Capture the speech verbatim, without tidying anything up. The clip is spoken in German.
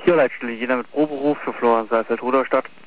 Ja, Leitstelle, jeder mit Proberuf für Florian Seifeld, Rudolstadt.